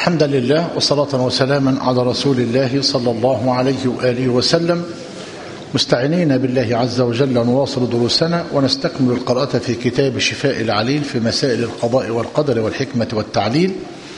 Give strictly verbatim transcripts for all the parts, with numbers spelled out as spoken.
الحمد لله وصلاة وسلاما على رسول الله صلى الله عليه وآله وسلم، مستعينين بالله عز وجل نواصل دروسنا ونستكمل القراءة في كتاب شفاء العليل في مسائل القضاء والقدر والحكمة والتعليل.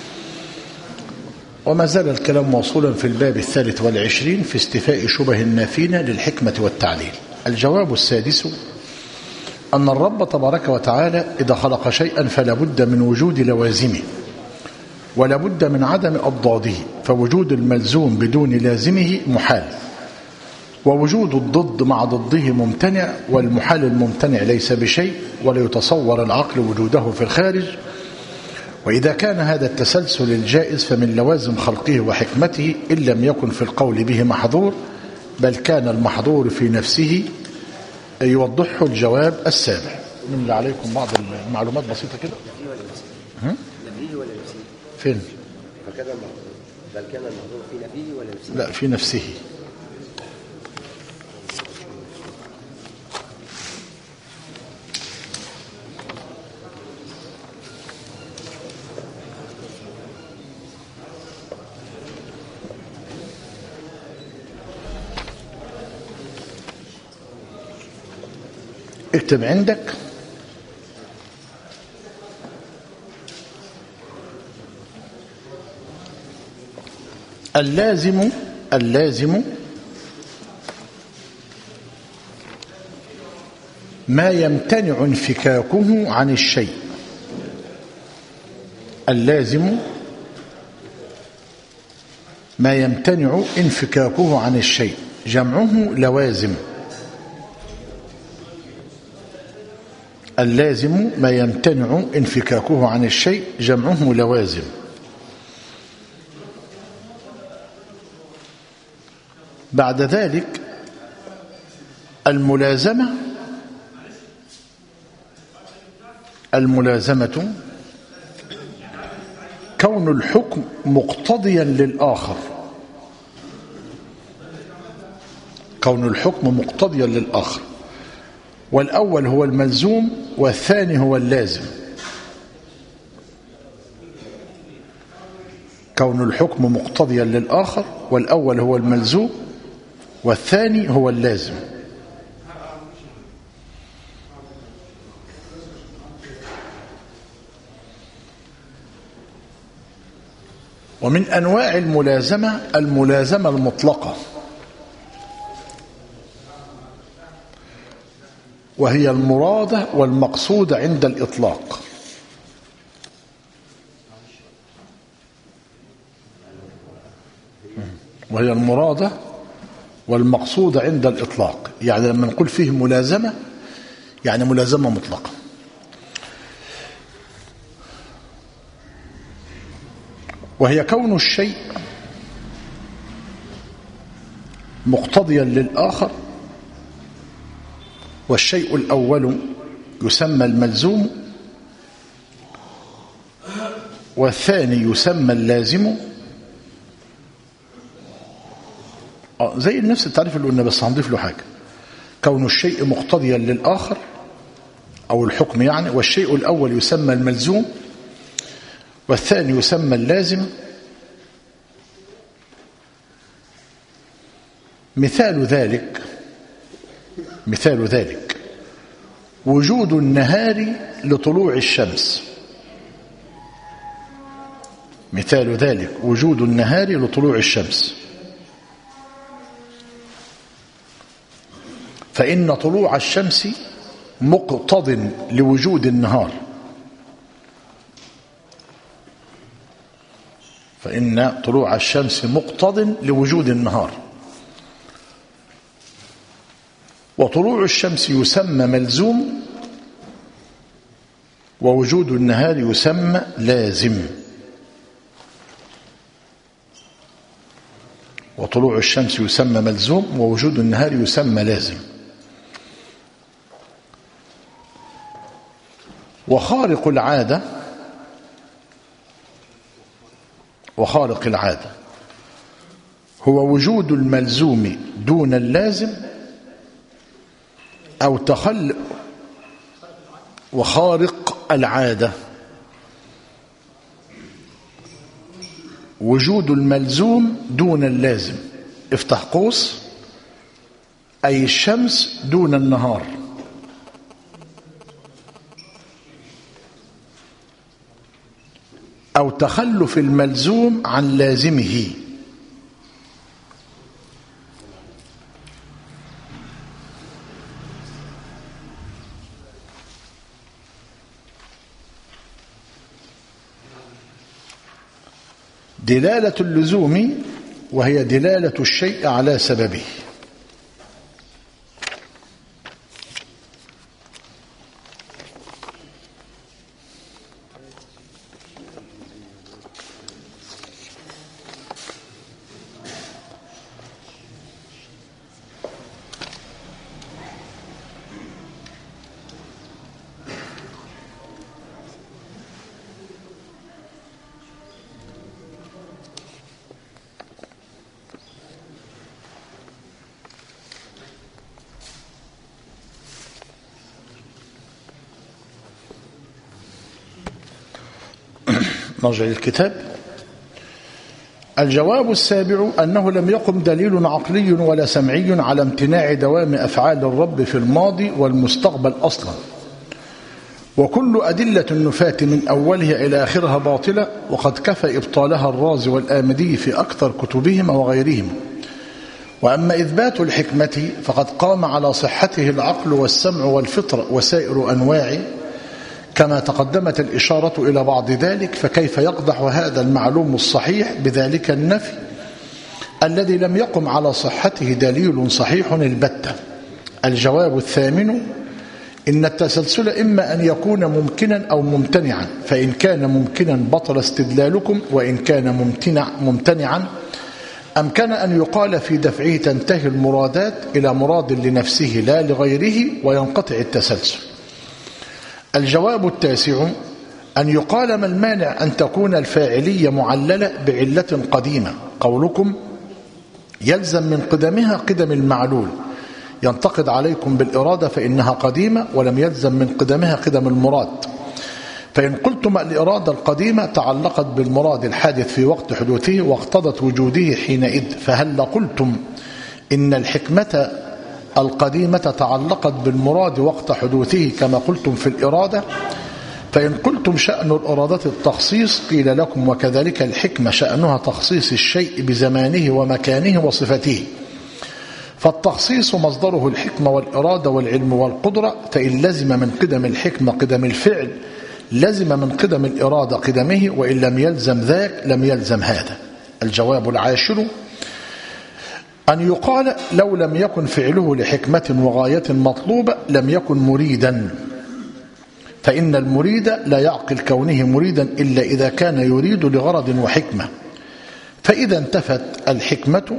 وما زال الكلام موصولا في الباب الثالث والعشرين في استيفاء شبه النافين للحكمة والتعليل. الجواب السادس أن الرب تبارك وتعالى إذا خلق شيئا فلا بد من وجود لوازمه ولا بد من عدم أضداده، فوجود الملزوم بدون لازمه محال، ووجود الضد مع ضده ممتنع، والمحال الممتنع ليس بشيء ولا يتصور العقل وجوده في الخارج. وإذا كان هذا التسلسل الجائز فمن لوازم خلقه وحكمته إن لم يكن في القول به محظور، بل كان المحظور في نفسه يوضحه الجواب السابع. من اللي عليكم بعض المعلومات بسيطة كده. نفيه ولا نفسه؟ فين؟ فكان المحظور بل كان المحظور في نفيه ولا نفسه؟ لا، في نفسه. اكتب عندك اللازم اللازم ما يمتنع انفكاكه عن الشيء. اللازم ما يمتنع انفكاكه عن الشيء، جمعه لوازم. اللازم ما يمتنع انفكاكه عن الشيء، جمعه لوازم. بعد ذلك الملازمة الملازمة كون الحكم مقتضيا للآخر، كون الحكم مقتضيا للآخر، والأول هو الملزوم والثاني هو اللازم. كون الحكم مقتضيا للآخر والأول هو الملزوم والثاني هو اللازم. ومن أنواع الملازمة الملازمة المطلقة، وهي المرادة والمقصود عند الإطلاق. وهي المرادة والمقصود عند الإطلاق، يعني لما نقول فيه ملازمة يعني ملازمة مطلقة. وهي كون الشيء مقتضيا للآخر، والشيء الأول يسمى الملزوم والثاني يسمى اللازم. آه زي نفس التعريف اللي قلنا، بس هنضيف له حاجة. كون الشيء مقتضيا للآخر أو الحكم يعني، والشيء الأول يسمى الملزوم والثاني يسمى اللازم. مثال ذلك مثال ذلك وجود النهار لطلوع الشمس. مثال ذلك وجود النهار لطلوع الشمس، فإن طلوع الشمس مقتض لوجود النهار، فإن طلوع الشمس مقتض لوجود النهار. وطلوع الشمس يسمى ملزوم، ووجود النهار يسمى لازم. وطلوع الشمس يسمى ملزوم ووجود النهار يسمى لازم. وخارق العادة وخارق العادة هو وجود الملزوم دون اللازم أو تخل وخارق العادة وجود الملزوم دون اللازم، افتح قوس، أي الشمس دون النهار. أو تخلف الملزوم عن لازمه. دلالة اللزوم وهي دلالة الشيء على سببه. نرجع للكتاب. الجواب السابع أنه لم يقم دليل عقلي ولا سمعي على امتناع دوام أفعال الرب في الماضي والمستقبل أصلا، وكل أدلة النفاة من أولها إلى آخرها باطلة، وقد كفى إبطالها الرازي والآمدي في أكثر كتبهم وغيرهم. وأما إثبات الحكمة فقد قام على صحته العقل والسمع والفطر وسائر أنواعه، كما تقدمت الإشارة إلى بعض ذلك، فكيف يقدح هذا المعلوم الصحيح بذلك النفي الذي لم يقم على صحته دليل صحيح البتة؟ الجواب الثامن: إن التسلسل إما أن يكون ممكنا أو ممتنعا، فإن كان ممكنا بطل استدلالكم، وإن كان ممتنع ممتنعا أمكن أن يقال في دفعه تنتهي المرادات إلى مراد لنفسه لا لغيره وينقطع التسلسل. الجواب التاسع: أن يقال ما المانع أن تكون الفاعلية معللة بعلة قديمة؟ قولكم يلزم من قدمها قدم المعلول ينتقد عليكم بالإرادة فإنها قديمة، ولم يلزم من قدمها قدم المراد. فإن قلتم الإرادة القديمة تعلقت بالمراد الحادث في وقت حدوثه واقتضت وجوده حينئذ، فهل قلتم إن الحكمة القديمة تعلقت بالمراد وقت حدوثه كما قلتم في الإرادة؟ فإن قلتم شأن الإرادة التخصيص قيل لكم وكذلك الحكمة شأنها تخصيص الشيء بزمانه ومكانه وصفته، فالتخصيص مصدره الحكمة والإرادة والعلم والقدرة، فإن لزم من قدم الحكمة قدم الفعل لزم من قدم الإرادة قدمه، وإن لم يلزم ذاك لم يلزم هذا. الجواب العاشر: أن يقال لو لم يكن فعله لحكمة وغاية مطلوبة لم يكن مريدا، فإن المريد لا يعقل كونه مريدا إلا إذا كان يريد لغرض وحكمة، فإذا انتفت الحكمة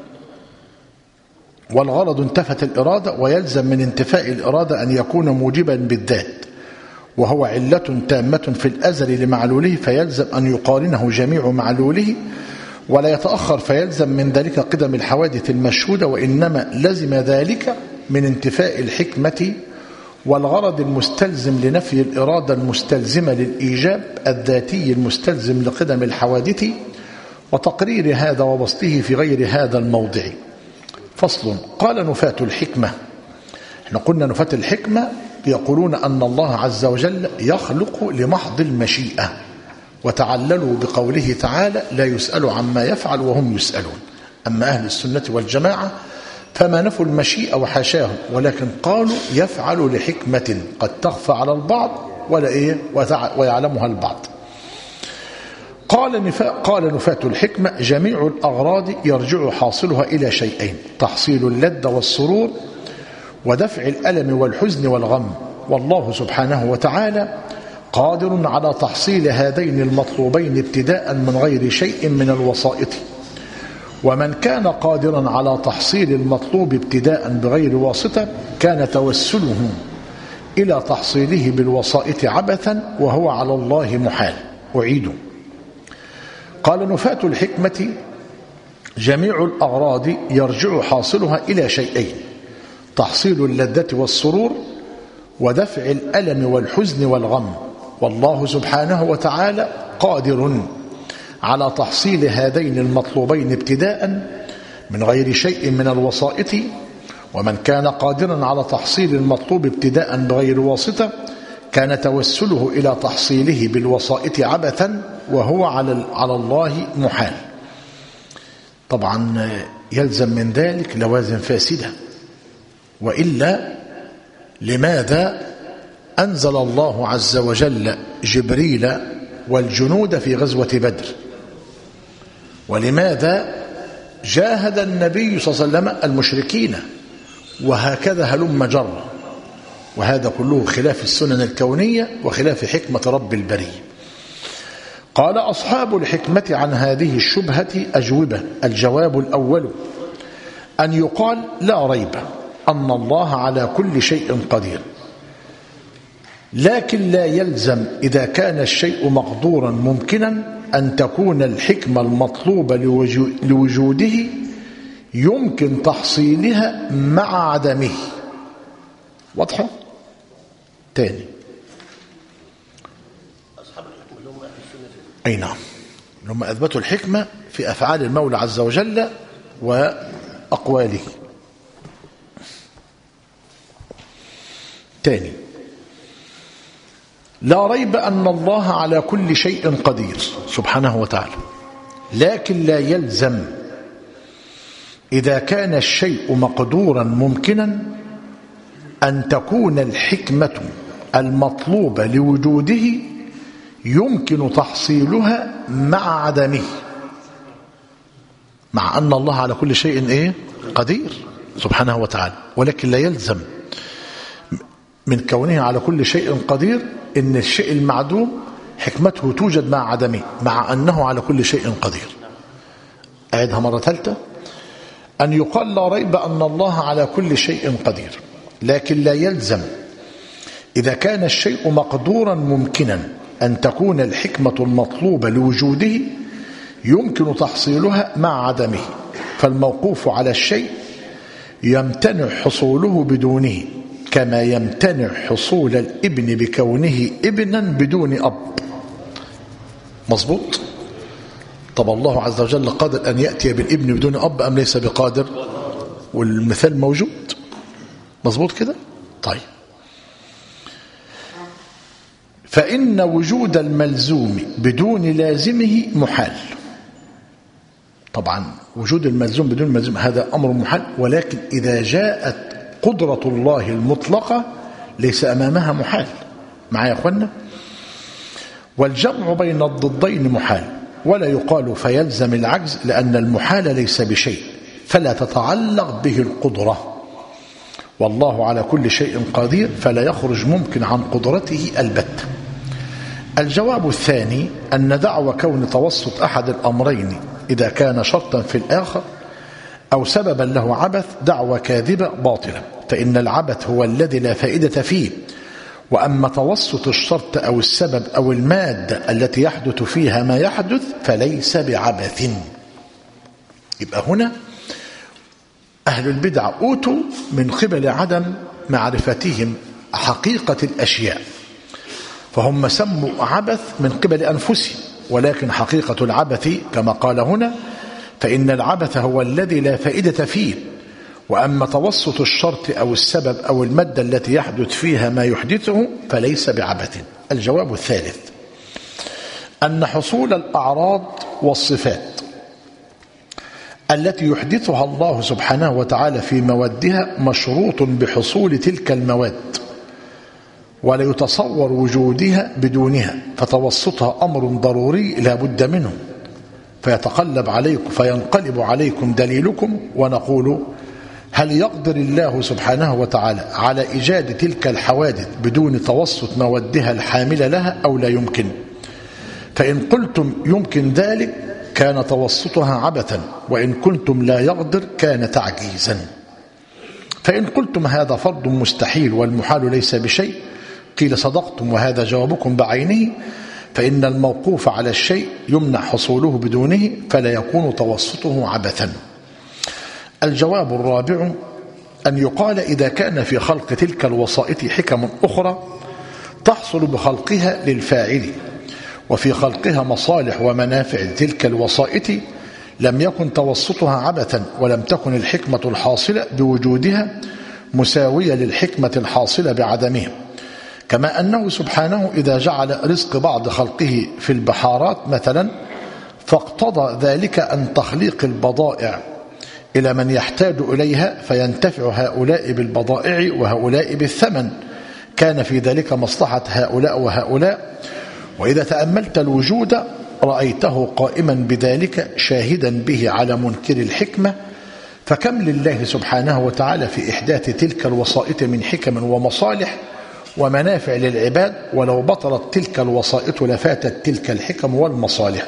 والغرض انتفت الإرادة، ويلزم من انتفاء الإرادة أن يكون موجبا بالذات، وهو علة تامة في الأزل لمعلوله، فيلزم أن يقارنه جميع معلوله ولا يتأخر، فيلزم من ذلك قدم الحوادث المشهودة، وإنما لزم ذلك من انتفاء الحكمة والغرض المستلزم لنفي الإرادة المستلزمة للإيجاب الذاتي المستلزم لقدم الحوادث، وتقرير هذا وبسطه في غير هذا الموضع. فصل. قال نفاة الحكمة. احنا قلنا نفاة الحكمة يقولون أن الله عز وجل يخلق لمحض المشيئة، وتعللوا بقوله تعالى لا يسأل عما يفعل وهم يسألون. أما أهل السنة والجماعة فما نفوا المشيئة وحاشاه، ولكن قالوا يفعل لحكمة قد تخفى على البعض ولا إيه ويعلمها البعض. قال نفاة, قال نفاة الحكمة جميع الأغراض يرجع حاصلها إلى شيئين: تحصيل اللذة والسرور، ودفع الألم والحزن والغم، والله سبحانه وتعالى قادر على تحصيل هذين المطلوبين ابتداء من غير شيء من الوسائط. ومن كان قادرا على تحصيل المطلوب ابتداء بغير واسطة كان توسله إلى تحصيله بالوسائط عبثا، وهو على الله محال. أعيد. قال نفاة الحكمة جميع الأغراض يرجع حاصلها إلى شيئين: تحصيل اللذة والسرور، ودفع الألم والحزن والغم، والله سبحانه وتعالى قادر على تحصيل هذين المطلوبين ابتداء من غير شيء من الوسائط، ومن كان قادرا على تحصيل المطلوب ابتداء بغير واسطة كان توسله إلى تحصيله بالوسائط عبثا وهو على على الله محال. طبعا يلزم من ذلك لوازم فاسدة، وإلا لماذا أنزل الله عز وجل جبريل والجنود في غزوة بدر؟ ولماذا جاهد النبي صلى الله عليه وسلم المشركين؟ وهكذا هلم جرا، وهذا كله خلاف السنن الكونية وخلاف حكمة رب البرية. قال أصحاب الحكمة عن هذه الشبهة أجوبة. الجواب الأول أن يقال لا ريب أن الله على كل شيء قدير، لكن لا يلزم إذا كان الشيء مقدورا ممكنا أن تكون الحكمة المطلوبة لوجوده يمكن تحصيلها مع عدمه. واضحة؟ تاني، أصحاب الحكمة اللي هم أهل السنة، أي نعم، هم أثبتوا الحكمة في أفعال المولى عز وجل وأقواله. تاني، لا ريب أن الله على كل شيء قدير سبحانه وتعالى، لكن لا يلزم إذا كان الشيء مقدورا ممكنا أن تكون الحكمة المطلوبة لوجوده يمكن تحصيلها مع عدمه، مع أن الله على كل شيء إيه؟ قدير سبحانه وتعالى، ولكن لا يلزم من كونه على كل شيء قدير إن الشيء المعدوم حكمته توجد مع عدمه، مع أنه على كل شيء قدير. أعيدها مرة ثالثة، أن يقال لا ريب أن الله على كل شيء قدير، لكن لا يلزم إذا كان الشيء مقدورا ممكنا أن تكون الحكمة المطلوبة لوجوده يمكن تحصيلها مع عدمه، فالموقوف على الشيء يمتنع حصوله بدونه، كما يمتنع حصول الابن بكونه ابنا بدون أب. مظبوط؟ طب الله عز وجل قادر أن يأتي بالابن بدون أب أم ليس بقادر؟ والمثال موجود. مظبوط كده؟ طيب، فإن وجود الملزوم بدون لازمه محال. طبعا وجود الملزوم بدون ملزوم هذا أمر محال، ولكن إذا جاءت قدرة الله المطلقة ليس أمامها محال. معايا يا أخوانا؟ والجمع بين الضدين محال، ولا يقال فيلزم العجز، لأن المحال ليس بشيء فلا تتعلق به القدرة، والله على كل شيء قدير فلا يخرج ممكن عن قدرته البتة. الجواب الثاني أن دعوى كون توسط أحد الأمرين إذا كان شرطا في الآخر أو سببا له عبث دعوى كاذبة باطلة، فإن العبث هو الذي لا فائدة فيه، وأما توسط الشرط أو السبب أو المادة التي يحدث فيها ما يحدث فليس بعبث. يبقى هنا أهل البدع أوتوا من قبل عدم معرفتهم حقيقة الأشياء، فهم سموا عبث من قبل أنفسهم، ولكن حقيقة العبث كما قال هنا فإن العبث هو الذي لا فائدة فيه، وأما توسط الشرط أو السبب أو المادة التي يحدث فيها ما يحدثه فليس بعبث. الجواب الثالث أن حصول الأعراض والصفات التي يحدثها الله سبحانه وتعالى في موادها مشروط بحصول تلك المواد، ولا يتصور وجودها بدونها، فتوسطها أمر ضروري لا بد منه، فيتقلب عليكم فينقلب عليكم دليلكم، ونقول هل يقدر الله سبحانه وتعالى على إيجاد تلك الحوادث بدون توسط موادها الحاملة لها أو لا يمكن؟ فإن قلتم يمكن ذلك كان توسطها عبثا، وإن كنتم لا يقدر كان تعجيزا. فإن قلتم هذا فرض مستحيل والمحال ليس بشيء قيل صدقتم، وهذا جوابكم بعينه، فإن الموقوف على الشيء يمنع حصوله بدونه فلا يكون توسطه عبثا. الجواب الرابع أن يقال إذا كان في خلق تلك الوسائط حكم أخرى تحصل بخلقها للفاعل، وفي خلقها مصالح ومنافع تلك الوسائط لم يكن توسطها عبثا، ولم تكن الحكمة الحاصلة بوجودها مساوية للحكمة الحاصلة بعدمها. كما أنه سبحانه إذا جعل رزق بعض خلقه في البحارات مثلا فاقتضى ذلك أن تخليق البضائع إلى من يحتاج إليها فينتفع هؤلاء بالبضائع وهؤلاء بالثمن، كان في ذلك مصلحة هؤلاء وهؤلاء. وإذا تأملت الوجود رأيته قائما بذلك شاهدا به على منكر الحكمة، فكم لله سبحانه وتعالى في إحداث تلك الوسائط من حكم ومصالح ومنافع للعباد، ولو بطلت تلك الوسائط لفاتت تلك الحكم والمصالح.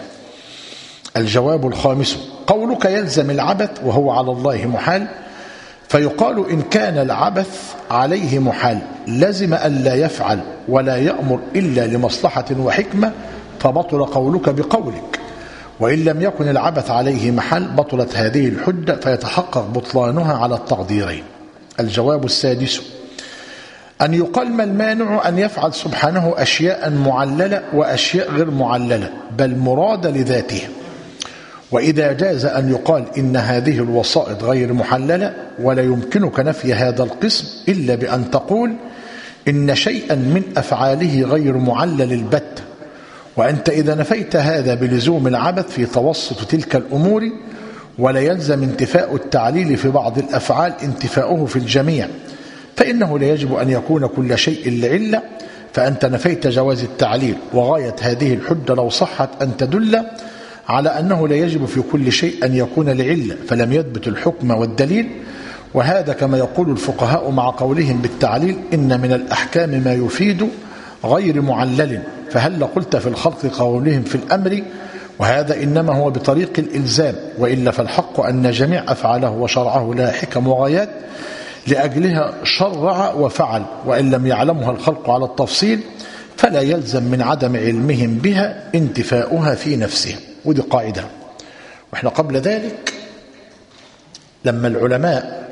الجواب الخامس: قولك يلزم العبث وهو على الله محال، فيقال إن كان العبث عليه محال لزم ألا يفعل ولا يأمر إلا لمصلحة وحكمة، فبطل قولك بقولك. وإن لم يكن العبث عليه محال بطلت هذه الحجة، فيتحقق بطلانها على التقديرين. الجواب السادس: أن يقال ما المانع أن يفعل سبحانه أشياء معللة وأشياء غير معللة بل مراد لذاته. وإذا جاز أن يقال إن هذه الوسائط غير محللة ولا يمكنك نفي هذا القسم إلا بأن تقول إن شيئا من أفعاله غير معلل البتة. وأنت إذا نفيت هذا بلزوم العبث في توسط تلك الأمور ولا يلزم انتفاء التعليل في بعض الأفعال انتفاؤه في الجميع، فإنه لا يجب أن يكون كل شيء لعلة، فأنت نفيت جواز التعليل. وغاية هذه الحجة لو صحت أن تدل على أنه لا يجب في كل شيء أن يكون لعلة، فلم يثبت الحكم والدليل. وهذا كما يقول الفقهاء مع قولهم بالتعليل إن من الأحكام ما يفيد غير معلل، فهل قلت في الخلق قولهم في الأمر، وهذا إنما هو بطريق الإلزام. وإلا فالحق أن جميع أفعاله وشرعه لها حكم وغايات لأجلها شرع وفعل، وإن لم يعلمها الخلق على التفصيل فلا يلزم من عدم علمهم بها انتفاؤها في نفسها. ودي قاعدة. وإحنا قبل ذلك لما العلماء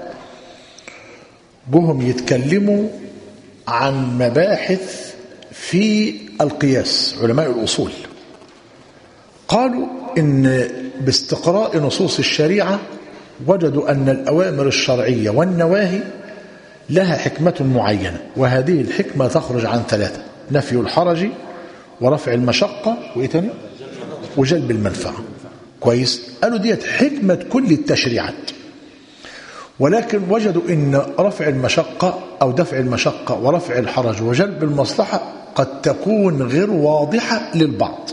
بهم يتكلموا عن مباحث في القياس، علماء الأصول قالوا إن باستقراء نصوص الشريعة وجدوا أن الأوامر الشرعية والنواهي لها حكمة معينة، وهذه الحكمة تخرج عن ثلاثة: نفي الحرج ورفع المشقة وإيه تاني؟ وجلب المنفعة. كويس؟ قالوا ديت حكمة كل التشريعات، ولكن وجدوا أن رفع المشقة أو دفع المشقة ورفع الحرج وجلب المصلحة قد تكون غير واضحة للبعض،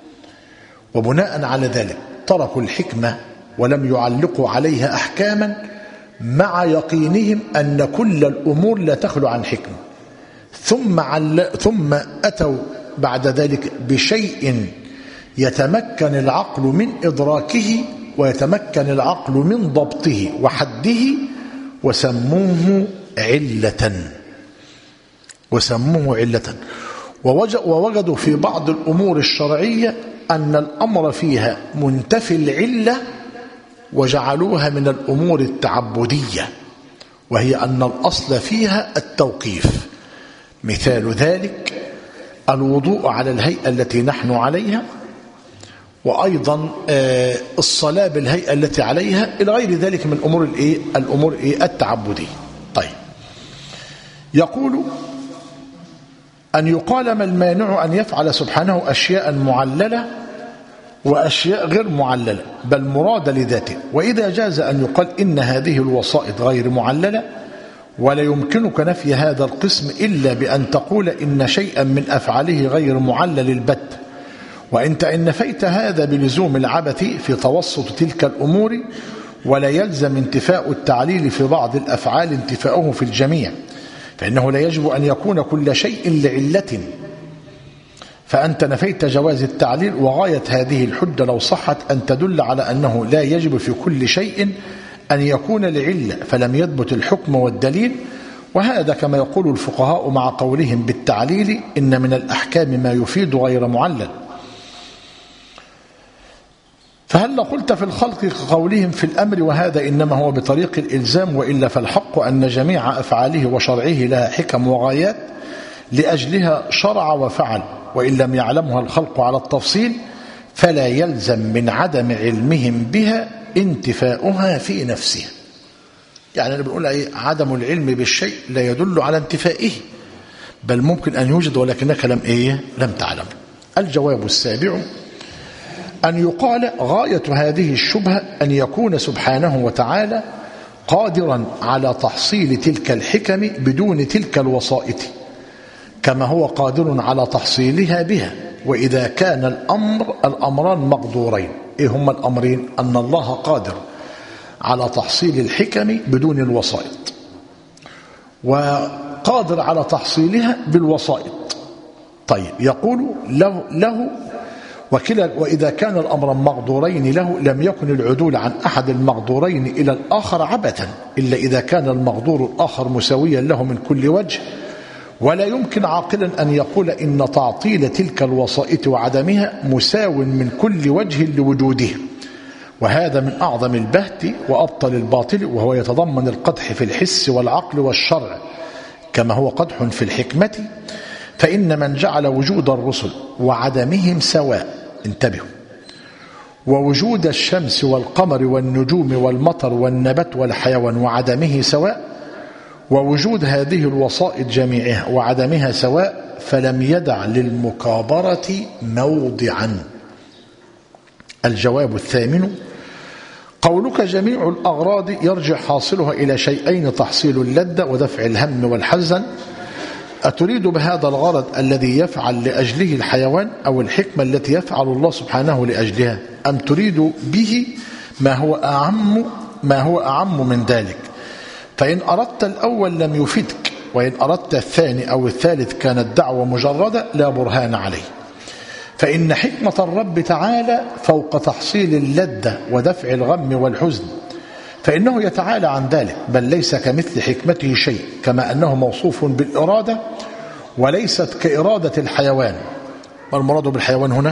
وبناء على ذلك تركوا الحكمة ولم يعلقوا عليها أحكاما مع يقينهم أن كل الأمور لا تخلو عن حكمة، ثم, عل... ثم أتوا بعد ذلك بشيء يتمكن العقل من إدراكه ويتمكن العقل من ضبطه وحده، وسموه علة وسموه علة ووجدوا في بعض الأمور الشرعية أن الأمر فيها منتفي العلة وجعلوها من الأمور التعبدية، وهي أن الأصل فيها التوقيف. مثال ذلك الوضوء على الهيئة التي نحن عليها، وأيضا الصلاة بالهيئة التي عليها، إلى غير ذلك من أمور الإيه؟ الأمور إيه؟ التعبدية. طيب، يقول أن يقال ما المانع أن يفعل سبحانه أشياء معللة وأشياء غير معللة بل مراد لذاته. وإذا جاز أن يقال إن هذه الوسائط غير معللة ولا يمكنك نفي هذا القسم إلا بأن تقول إن شيئا من أفعاله غير معلل البت، وإنت إن نفيت هذا بلزوم العبث في توسط تلك الأمور ولا يلزم انتفاء التعليل في بعض الأفعال انتفاؤه في الجميع، فإنه لا يجب أن يكون كل شيء لعلة، فأنت نفيت جواز التعليل. وغاية هذه الحجة لو صحت أن تدل على أنه لا يجب في كل شيء أن يكون لعلة، فلم يثبت الحكم والدليل. وهذا كما يقول الفقهاء مع قولهم بالتعليل إن من الأحكام ما يفيد غير معلل. فهل قلت في الخلق كقولهم في الأمر، وهذا إنما هو بطريق الإلزام. وإلا فالحق أن جميع أفعاله وشرعه لها حكم وغايات لأجلها شرع وفعل، وإن لم يعلمها الخلق على التفصيل فلا يلزم من عدم علمهم بها انتفاؤها في نفسها. يعني أنا بنقول إيه؟ عدم العلم بالشيء لا يدل على انتفائه، بل ممكن أن يوجد ولكنك لم إيه؟ لم تعلم. الجواب السابع أن يقال غاية هذه الشبهة أن يكون سبحانه وتعالى قادرا على تحصيل تلك الحكم بدون تلك الوسائط، كما هو قادر على تحصيلها بها. وإذا كان الأمر الأمران مقدورين، إيه هما الأمرين؟ أن الله قادر على تحصيل الحكم بدون الوسائط، وقادر على تحصيلها بالوسائط. طيب يقول له, له وكلا وإذا كان الأمر مقدورين له لم يكن العدول عن أحد المقدورين إلى الآخر عبثا، إلا إذا كان المقدور الآخر مساويا له من كل وجه. ولا يمكن عاقلا أن يقول إن تعطيل تلك الوسائط وعدمها مساو من كل وجه لوجوده، وهذا من أعظم البهت وأبطل الباطل، وهو يتضمن القدح في الحس والعقل والشرع كما هو قدح في الحكمة. فإن من جعل وجود الرسل وعدمهم سواء، انتبهوا، ووجود الشمس والقمر والنجوم والمطر والنبات والحيوان وعدمه سواء، ووجود هذه الوسائط جميعها وعدمها سواء، فلم يدع للمكابرة موضعا. الجواب الثامن قولك جميع الأغراض يرجع حاصلها إلى شيئين: تحصيل اللذة ودفع الهم والحزن. أتريد بهذا الغرض الذي يفعل لأجله الحيوان أو الحكمة التي يفعل الله سبحانه لأجلها، أم تريد به ما هو أعم ما هو أعم من ذلك؟ فإن أردت الأول لم يفدك، وإن أردت الثاني أو الثالث كانت دعوة مجردة لا برهان عليه. فإن حكمة الرب تعالى فوق تحصيل اللذة ودفع الغم والحزن، فإنه يتعالى عن ذلك، بل ليس كمثل حكمته شيء، كما أنه موصوف بالإرادة وليست كإرادة الحيوان. والمراد بالحيوان هنا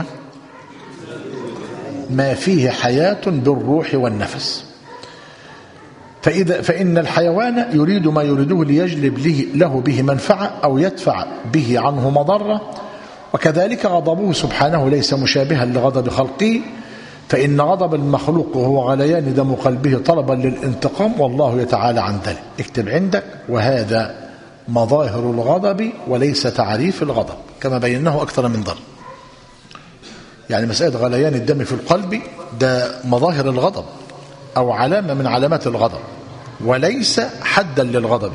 ما فيه حياة بالروح والنفس. فإذا فإن الحيوان يريد ما يريده ليجلب له به منفعة أو يدفع به عنه مضرة، وكذلك غضبه سبحانه ليس مشابها لغضب خلقه، فإن غضب المخلوق وهو غليان دم قلبه طلبا للانتقام، والله يتعالى عن ذلك. اكتب عندك: وهذا مظاهر الغضب وليس تعريف الغضب، كما بيناه أكثر من ضرب. يعني مسألة غليان الدم في القلب ده مظاهر الغضب أو علامة من علامات الغضب، وليس حدا للغضب.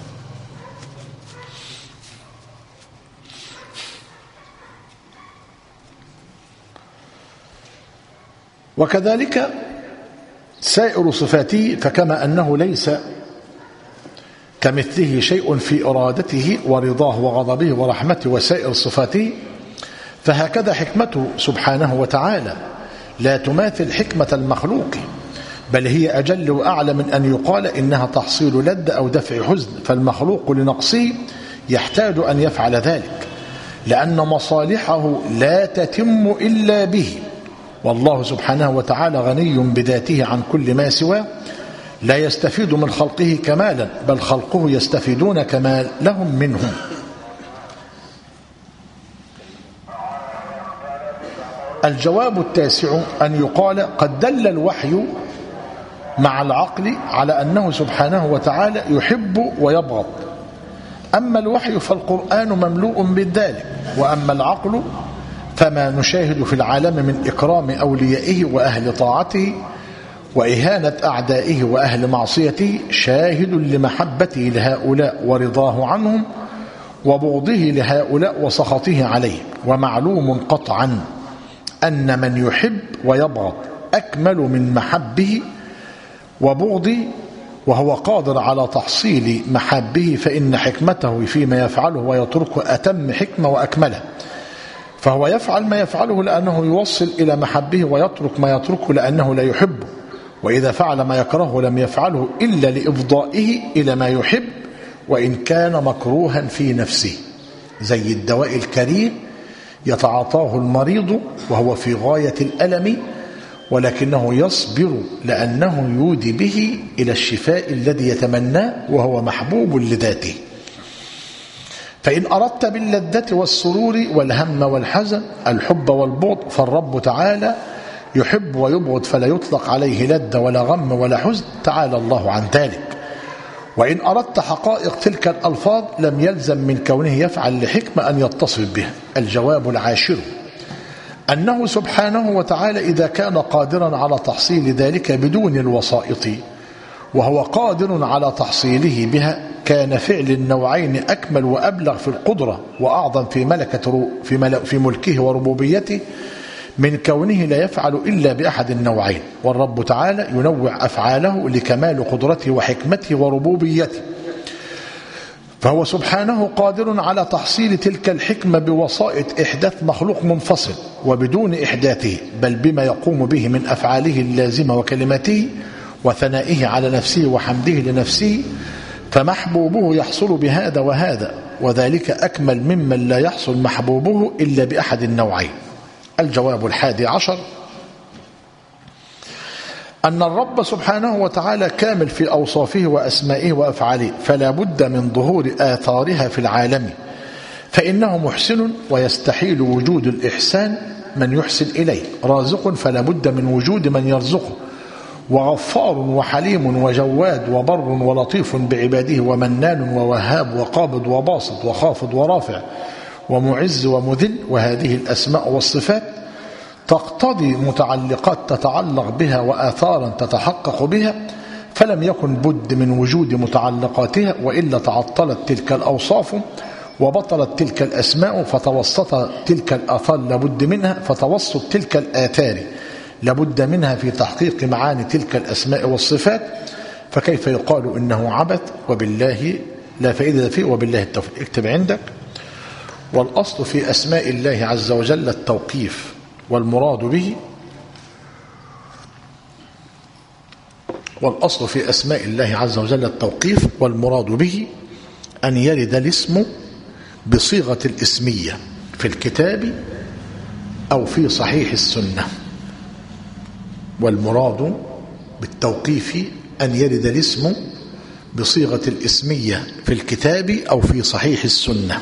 وكذلك سائر صفاته، فكما أنه ليس كمثله شيء في إرادته ورضاه وغضبه ورحمته وسائر صفاته، فهكذا حكمته سبحانه وتعالى لا تماثل حكمة المخلوق، بل هي أجل وأعلى من أن يقال إنها تحصيل لذة أو دفع حزن. فالمخلوق لنقصه يحتاج أن يفعل ذلك، لأن مصالحه لا تتم إلا به، والله سبحانه وتعالى غني بذاته عن كل ما سواه، لا يستفيد من خلقه كمالا، بل خلقه يستفيدون كمالهم منهم. الجواب التاسع أن يقال قد دل الوحي مع العقل على أنه سبحانه وتعالى يحب ويبغض. أما الوحي فالقرآن مملوء بالذلك، وأما العقل فما نشاهد في العالم من إكرام أوليائه وأهل طاعته وإهانة أعدائه وأهل معصيته شاهد لمحبته لهؤلاء ورضاه عنهم وبغضه لهؤلاء وسخطه عليهم. ومعلوم قطعا أن من يحب ويبغض أكمل من محبه وبغضه، وهو قادر على تحصيل محبه، فإن حكمته فيما يفعله ويتركه أتم حكمة وأكمله. فهو يفعل ما يفعله لأنه يوصل إلى محبه، ويترك ما يتركه لأنه لا يحبه. وإذا فعل ما يكرهه لم يفعله إلا لإفضائه إلى ما يحب، وإن كان مكروها في نفسه، زي الدواء الكريه يتعاطاه المريض وهو في غاية الألم، ولكنه يصبر لأنه يودي به إلى الشفاء الذي يتمناه وهو محبوب لذاته. فإن أردت باللذة والسرور والهم والحزن الحب والبغض فالرب تعالى يحب ويبغض فلا يطلق عليه لذة ولا غم ولا حزن، تعالى الله عن ذلك. وإن أردت حقائق تلك الألفاظ لم يلزم من كونه يفعل لحكمة أن يتصف بها. الجواب العاشر أنه سبحانه وتعالى إذا كان قادرا على تحصيل ذلك بدون الوسائط وهو قادر على تحصيله بها، كان فعل النوعين أكمل وأبلغ في القدرة وأعظم في ملكة في, مل في ملكه وربوبيته من كونه لا يفعل إلا بأحد النوعين. والرب تعالى ينوع أفعاله لكمال قدرته وحكمته وربوبيته، فهو سبحانه قادر على تحصيل تلك الحكمة بوسائط إحداث مخلوق منفصل وبدون إحداثه، بل بما يقوم به من أفعاله اللازمة وكلماته وثنائه على نفسه وحمده لنفسه، فمحبوبه يحصل بهذا وهذا، وذلك أكمل ممن لا يحصل محبوبه إلا بأحد النوعين. الجواب الحادي عشر أن الرب سبحانه وتعالى كامل في أوصافه وأسمائه وأفعاله، فلا بد من ظهور آثارها في العالم، فإنه محسن ويستحيل وجود الإحسان من يحسن إليه، رازق فلا بد من وجود من يرزقه، وغفار وحليم وجواد وبر ولطيف بعباده ومنان ووهاب وقابض وباسط وخافض ورافع ومعز ومذل. وهذه الأسماء والصفات تقتضي متعلقات تتعلق بها وآثارا تتحقق بها، فلم يكن بد من وجود متعلقاتها، وإلا تعطلت تلك الأوصاف وبطلت تلك الأسماء، فتوسط تلك الآثار لابد منها، فتوسط تلك الآثار لابد منها في تحقيق معاني تلك الأسماء والصفات. فكيف يقال إنه عبث وبالله لا فائدة فيه وبالله التوفيق. اكتب عندك: والأصل في أسماء الله عز وجل التوقيف، والمراد به والأصل في أسماء الله عز وجل التوقيف والمراد به أن يرد الاسم بصيغة الاسمية في الكتاب أو في صحيح السنة. والمراد بالتوقيف أن يرد الاسم بصيغة الاسمية في الكتاب أو في صحيح السنة.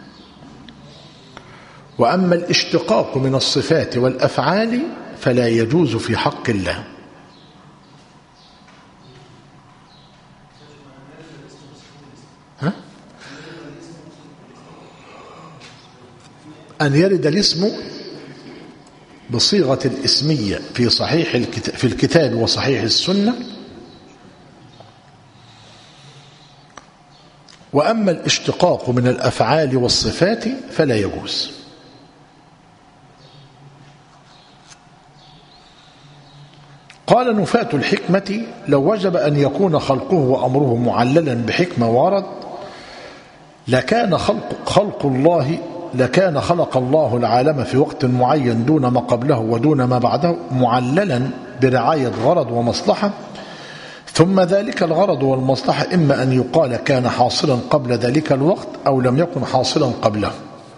وأما الاشتقاق من الصفات والأفعال فلا يجوز في حق الله. ها؟ أن يرد الاسم بصيغة الاسمية في صحيح الكتاب في الكتاب وصحيح السنة. وأما الاشتقاق من الأفعال والصفات فلا يجوز. قال نفاة الحكمة: لو وجب أن يكون خلقه وأمره معللا بحكمة ورد لكان خلق, خلق الله لكان خلق الله العالم في وقت معين دون ما قبله ودون ما بعده معللا برعاية غرض ومصلحة، ثم ذلك الغرض والمصلحة إما أن يقال كان حاصلا قبل ذلك الوقت أو لم يكن حاصلا قبله.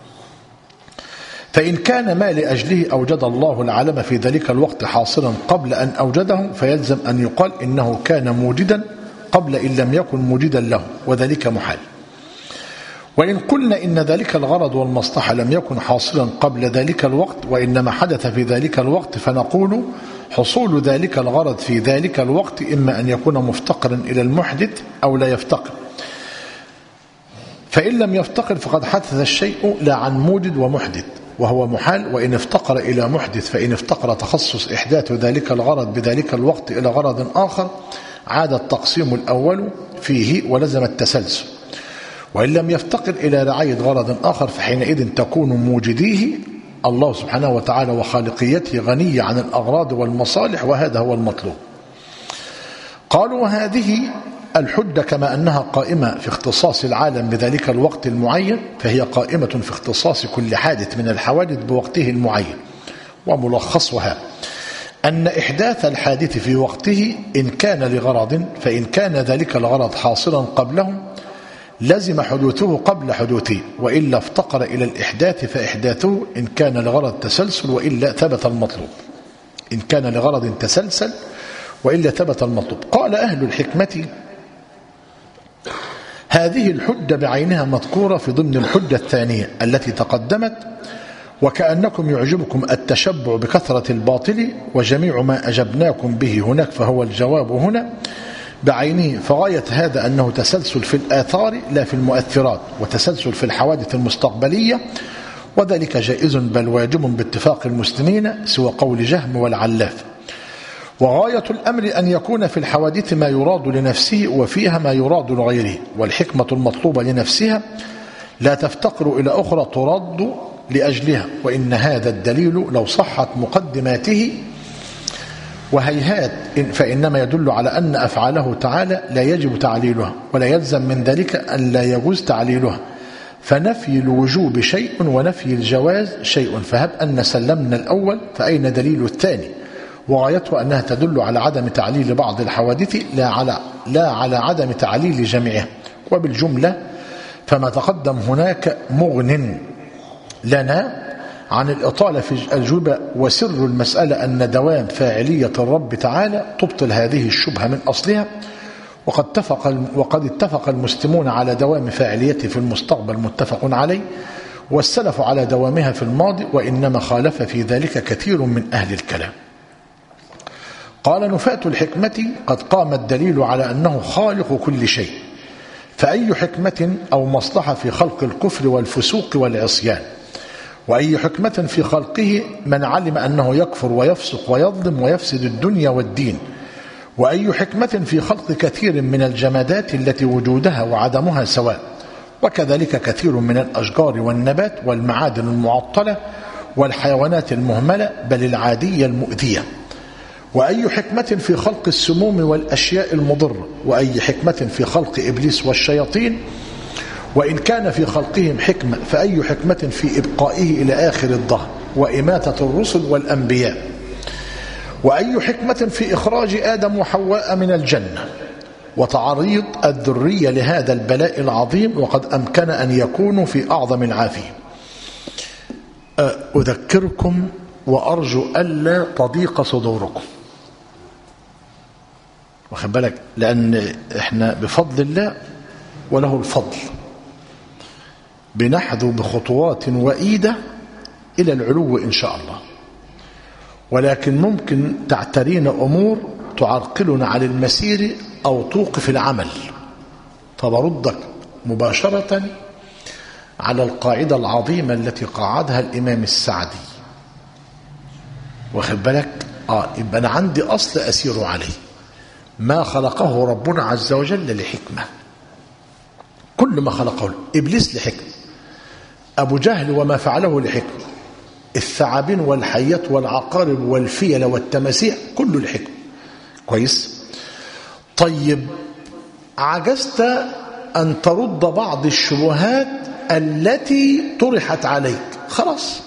فإن كان ما لأجله أوجد الله العالم في ذلك الوقت حاصلا قبل أن أوجده فيلزم أن يقال إنه كان موجدا قبل إن لم يكن موجدا له، وذلك محال. وإن قلنا إن ذلك الغرض والمصلحة لم يكن حاصلا قبل ذلك الوقت وإنما حدث في ذلك الوقت، فنقول حصول ذلك الغرض في ذلك الوقت إما أن يكون مفتقرا إلى المحدث أو لا يفتقر، فإن لم يفتقر فقد حدث الشيء لا عن موجد ومحدث وهو محال. وإن افتقر إلى محدث فإن افتقر تخصص إحداث ذلك الغرض بذلك الوقت إلى غرض آخر عاد التقسيم الأول فيه ولزم التسلسل. وإن لم يفتقر إلى رعاية غرض آخر فحينئذ تكون موجديه الله سبحانه وتعالى وخالقيته غنية عن الأغراض والمصالح، وهذا هو المطلوب. قالوا: وهذه الحجة كما أنها قائمة في اختصاص العالم بذلك الوقت المعين فهي قائمة في اختصاص كل حادث من الحوادث بوقته المعين. وملخصها أن إحداث الحادث في وقته إن كان لغرض فإن كان ذلك الغرض حاصلا قبله لزم حدوثه قبل حدوثه، وإلا افتقر إلى الإحداث فإحداثه إن كان لغرض تسلسل وإلا ثبت المطلوب. إن كان لغرض تسلسل وإلا ثبت المطلوب. قال أهل الحكمة: هذه الحجة بعينها مذكورة في ضمن الحجة الثانية التي تقدمت، وكأنكم يعجبكم التشبع بكثرة الباطل وجميع ما أجبناكم به هناك فهو الجواب هنا بعينه، فغاية هذا أنه تسلسل في الآثار لا في المؤثرات، وتسلسل في الحوادث المستقبلية، وذلك جائز بل واجب باتفاق المسلمين سوى قول جهم والعلاف. وغاية الأمر أن يكون في الحوادث ما يراد لنفسه وفيها ما يراد لغيره، والحكمة المطلوبة لنفسها لا تفتقر إلى أخرى ترد لأجلها، وإن هذا الدليل لو صحت مقدماته وهيهات فإنما يدل على أن أفعاله تعالى لا يجب تعليلها، ولا يلزم من ذلك أن لا يجوز تعليلها، فنفي الوجوب شيء ونفي الجواز شيء، فهب أن سلمنا الأول فأين دليل الثاني؟ وغايته أنها تدل على عدم تعليل بعض الحوادث لا على, لا على عدم تعليل جميعها. وبالجملة فما تقدم هناك مغن لنا عن الإطالة في الأجوبة، وسر المسألة أن دوام فاعلية الرب تعالى تبطل هذه الشبهة من أصلها، وقد اتفق وقد اتفق المسلمون على دوام فاعليته في المستقبل متفق عليه، والسلف على دوامها في الماضي، وإنما خالف في ذلك كثير من أهل الكلام. قال نفاة الحكمة قد قام الدليل على أنه خالق كل شيء، فأي حكمة أو مصلحة في خلق الكفر والفسوق والعصيان، وأي حكمة في خلقه من علم أنه يكفر ويفسق ويظلم ويفسد الدنيا والدين، وأي حكمة في خلق كثير من الجمادات التي وجودها وعدمها سواء، وكذلك كثير من الأشجار والنبات والمعادن المعطلة والحيوانات المهملة بل العادية المؤذية، وأي حكمة في خلق السموم والأشياء المضرة، وأي حكمة في خلق إبليس والشياطين، وإن كان في خلقهم حكمة فأي حكمة في إبقائه إلى آخر الدهر وإماتة الرسل والأنبياء، وأي حكمة في إخراج آدم وحواء من الجنة وتعريض الذرية لهذا البلاء العظيم، وقد أمكن أن يكونوا في أعظم العافية. أذكركم وأرجو ألا تضيق صدوركم، واخد بالك، لأن إحنا بفضل الله وله الفضل بنحذو بخطوات وإيدة إلى العلو إن شاء الله، ولكن ممكن تعترين أمور تعرقلنا على المسير أو توقف العمل، فبردك مباشرة على القاعدة العظيمة التي قاعدها الإمام السعدي، واخد بالك. آه يبقى أنا عندي أصل أسير عليه، ما خلقه ربنا عز وجل لحكمة، كل ما خلقه إبليس لحكمة، أبو جهل وما فعله لحكمة، الثعابين والحيات والعقارب والفيل والتماسيح كله لحكمة. كويس. طيب عجزت أن ترد بعض الشبهات التي طرحت عليك، خلاص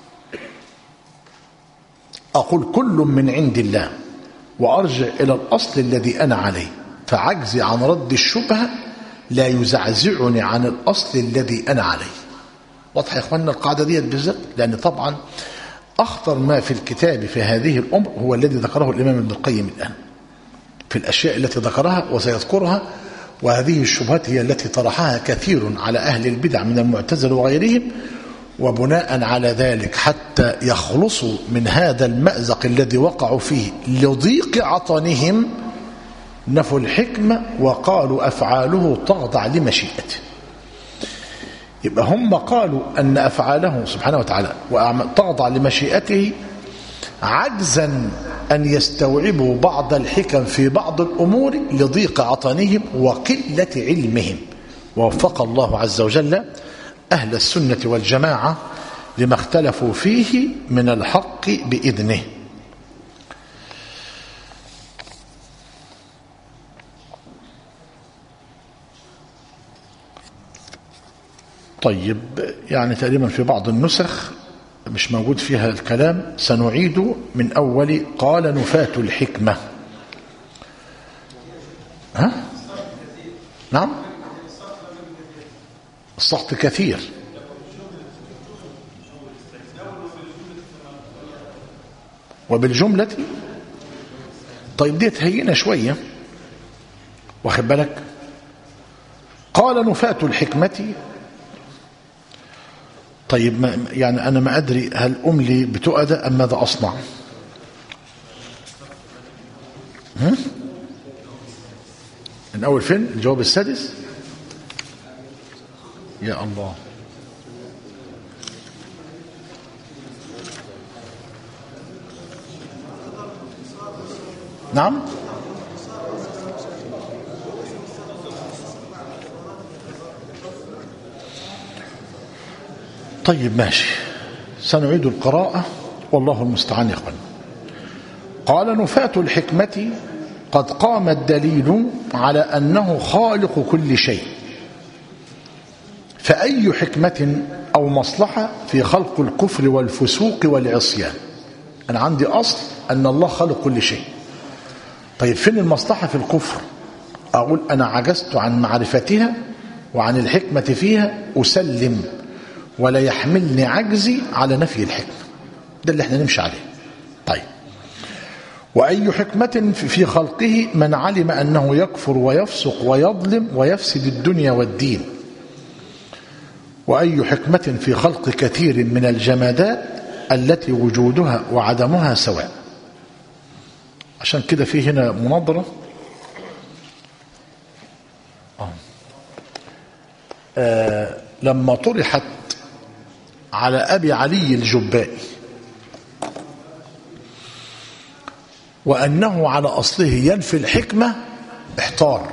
أقول كل من عند الله وأرجع إلى الأصل الذي أنا عليه، فعجزي عن رد الشبهة لا يزعزعني عن الأصل الذي أنا عليه. واضح يا إخواننا القاعدة دي بالذات، لأن طبعا أخطر ما في الكتاب في هذه الأمر هو الذي ذكره الإمام ابن القيم الآن في الأشياء التي ذكرها وسيذكرها، وهذه الشبهات هي التي طرحها كثير على أهل البدع من المعتزلة وغيرهم، وبناء على ذلك حتى يخلصوا من هذا المأزق الذي وقعوا فيه لضيق عطنهم نفوا الحكمة وقالوا أفعاله تخضع لمشيئته. يبقى هم قالوا أن أفعاله سبحانه وتعالى تخضع لمشيئته عجزا أن يستوعبوا بعض الحكم في بعض الأمور لضيق عطنهم وقلة علمهم. ووفق الله عز وجل أهل السنة والجماعة لما اختلفوا فيه من الحق بإذنه. طيب يعني تقريبا في بعض النسخ مش موجود فيها الكلام، سنعيد من أول قال نفاة الحكمة. ها؟ نعم السخط كثير. وبالجملة طيب دي تهيئنا شوية، واخد بالك. قال نفاة الحكمة. طيب ما يعني أنا ما أدري هل أملي بتؤدى أم ماذا أصنع؟ هم؟ من أول فين الجواب السادس؟ يا الله. نعم. طيب ماشي، سنعيد القراءة والله المستعان يا اخوان. قال نفاة الحكمة قد قام الدليل على أنه خالق كل شيء، فأي حكمة أو مصلحة في خلق الكفر والفسوق والعصيان؟ أنا عندي أصل أن الله خالق كل شيء. طيب فين المصلحة في الكفر؟ أقول أنا عجزت عن معرفتها وعن الحكمة فيها، أسلم ولا يحملني عجزي على نفي الحكمة. ده اللي احنا نمشي عليه. طيب وأي حكمة في خلقه من علم أنه يكفر ويفسق ويظلم ويفسد الدنيا والدين، وأي حكمة في خلق كثير من الجمادات التي وجودها وعدمها سواء. عشان كده في هنا مناظرة. آه. آه لما طرحت على أبي علي الجبائي وأنه على أصله ينفي الحكمة، احتار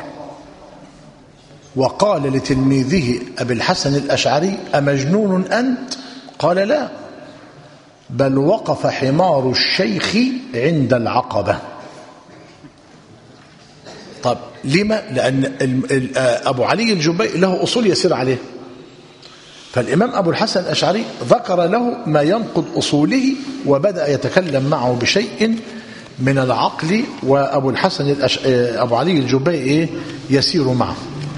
وقال لتلميذه أبي الحسن الأشعري: أمجنون أنت؟ قال: لا، بل وقف حمار الشيخ عند العقبة. طب لما؟ لأن أبو علي الجبائي له أصول يسير عليه، فالإمام أبو الحسن الأشعري ذكر له ما ينقض أصوله وبدأ يتكلم معه بشيء من العقل، وأبو الحسن الأش... أبو علي الجبائي يسير معه.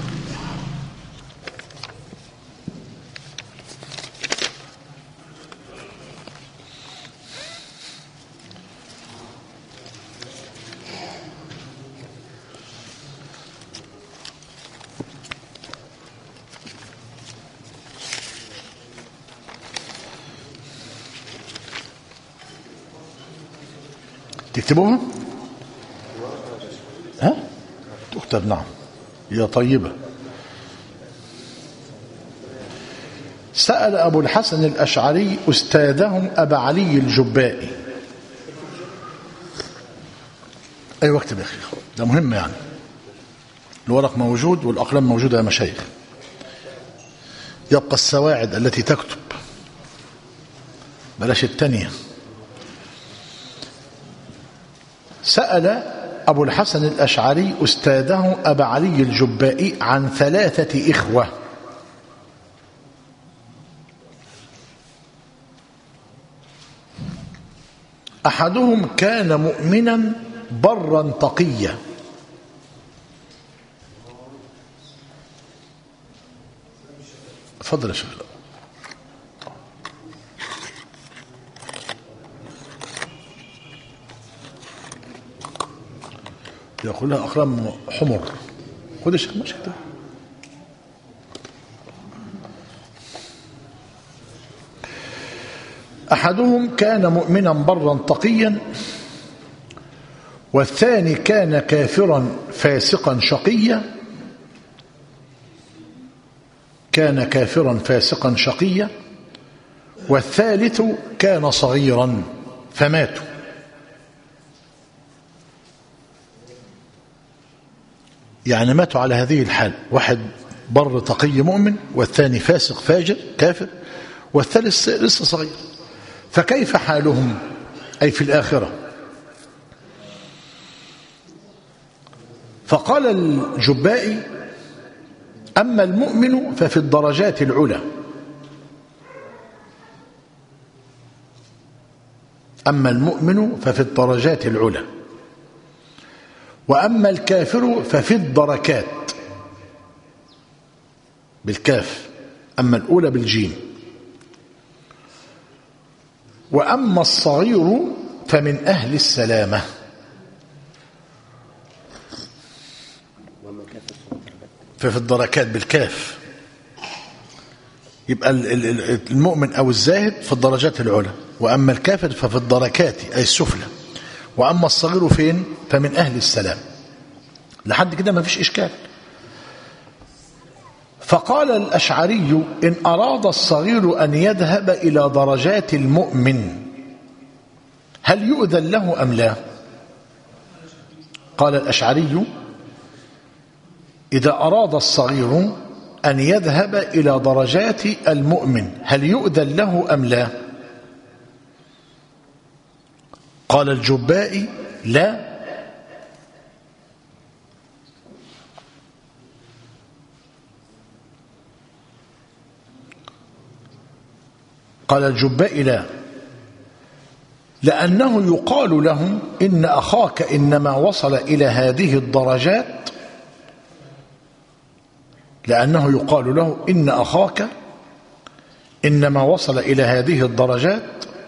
تكتبوها؟ ها؟ تكتب. نعم يا طيبة. سأل أبو الحسن الأشعري أستاذهم أبا علي الجبائي. أيوة اكتب يا أخي، ده مهم يعني. الورق موجود والأقلام موجودة يا مشايخ. يبقى السواعد التي تكتب، بلاش التانية. سأل أبو الحسن الأشعري أستاذه أبا علي الجبائي عن ثلاثة إخوة. أحدهم كان مؤمنا برا تقيا، تفضل يا شيخ. يقول لها أقلام حمر. خد يا شيخ، ماشي كده. أحدهم كان مؤمنا برا تقيا، والثاني كان كافرا فاسقا شقيا كان كافرا فاسقا شقيا والثالث كان صغيرا فماتوا. يعني ماتوا على هذه الحال، واحد بر تقي مؤمن، والثاني فاسق فاجر كافر، والثالث لسه صغير. فكيف حالهم أي في الآخرة؟ فقال الجبائي: أما المؤمن ففي الدرجات العلى، أما المؤمن ففي الدرجات العلى، وأما الكافر ففي الدركات بالكاف، أما الأولى بالجيم، وأما الصغير فمن أهل السلامة. ففي الدركات بالكاف، يبقى المؤمن أو الزاهد في الدرجات العلى، وأما الكافر ففي الدركات أي السفلى، وأما الصغير فين؟ فمن أهل السلام. لحد كده ما فيش إشكال. فقال الأشعري إن أراد الصغير أن يذهب إلى درجات المؤمن هل يؤذن له أم لا؟ قال الأشعري إذا أراد الصغير أن يذهب إلى درجات المؤمن هل يؤذن له أم لا؟ قال الجبائي لا. قال الجبائي لا، لأنه يقال لهم إن أخاك إنما وصل إلى هذه الدرجات، لأنه يقال له إن أخاك إنما وصل إلى هذه الدرجات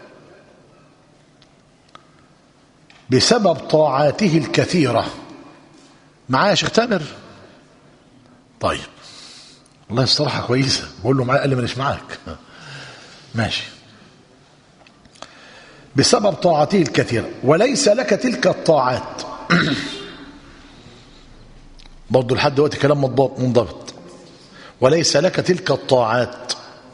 بسبب طاعاته الكثيرة. معايا يا شيخ تامر؟ طيب والله الصراحة كويسة. بقول له معايا، قال لي مانيش معاك. ماشي. بسبب طاعته الكثيرة وليس لك تلك الطاعات. برضو لحد دلوقتي كلام منضبط. وليس لك تلك الطاعات.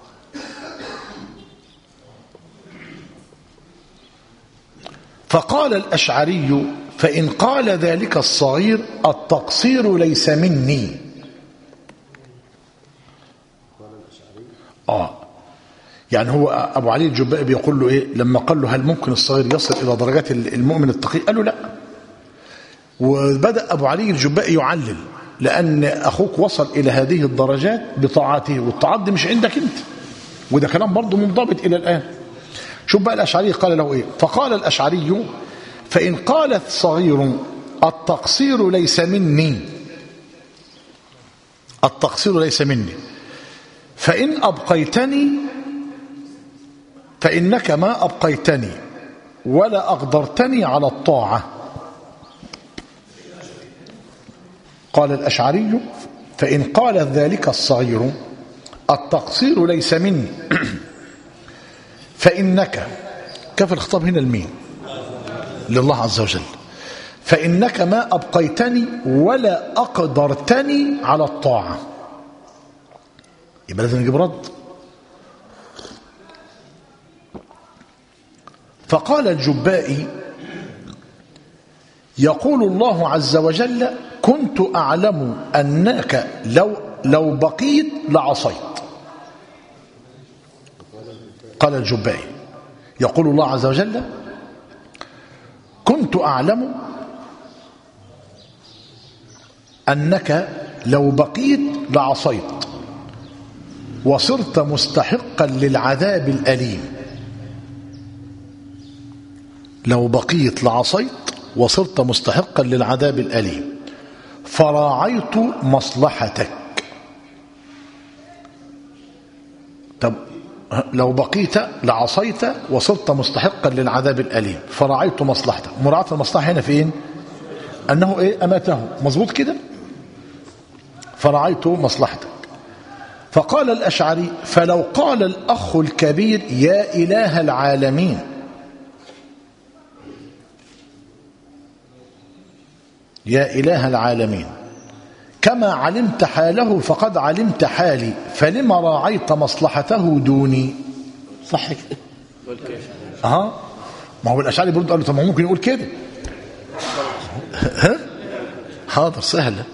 فقال الأشعري فإن قال ذلك الصغير التقصير ليس مني. آه يعني هو أبو علي الجبائي بيقول له إيه لما قال له هل ممكن الصغير يصل إلى درجات المؤمن التقي؟ قال له لا. وبدأ أبو علي الجبائي يعلل لأن أخوك وصل إلى هذه الدرجات بطاعته، والطاعات دي مش عندك أنت، وده كلام برضه منضبط إلى الآن. شوف بقى الأشعري قال له إيه. فقال الأشعري فإن قال الصغير التقصير ليس مني، التقصير ليس مني، فإن أبقيتني فإنك ما أبقيتني ولا أقدرتني على الطاعة. قال الأشعري فإن قال ذلك الصغير التقصير ليس مني فإنك، كيف الخطاب هنا المين؟ لله عز وجل. فإنك ما أبقيتني ولا أقدرتني على الطاعة. يبقى لازم نجيب رد. فقال الجبائي يقول الله عز وجل كنت أعلم أنك لو, لو بقيت لعصيت. قال الجبائي يقول الله عز وجل كنت أعلم أنك لو بقيت لعصيت وصرت مستحقا للعذاب الأليم. لو بقيت لعصيت وصرت مستحقا للعذاب الأليم فراعيت مصلحتك. طب لو بقيت لعصيت وصرت مستحقا للعذاب الأليم فراعيت مصلحتك. مراعاة المصلحة هنا فين؟ أنه إيه؟ أماته. مظبوط كده. فراعيت مصلحتك. فقال الأشعري فلو قال الأخ الكبير يا إله العالمين يا إله العالمين كما علمت حاله فقد علمت حالي فلما راعيت مصلحته دوني. صح كده؟ اه ما هو الأشعري برضه قال له طب ما ممكن يقول كده. ها حاضر سهله.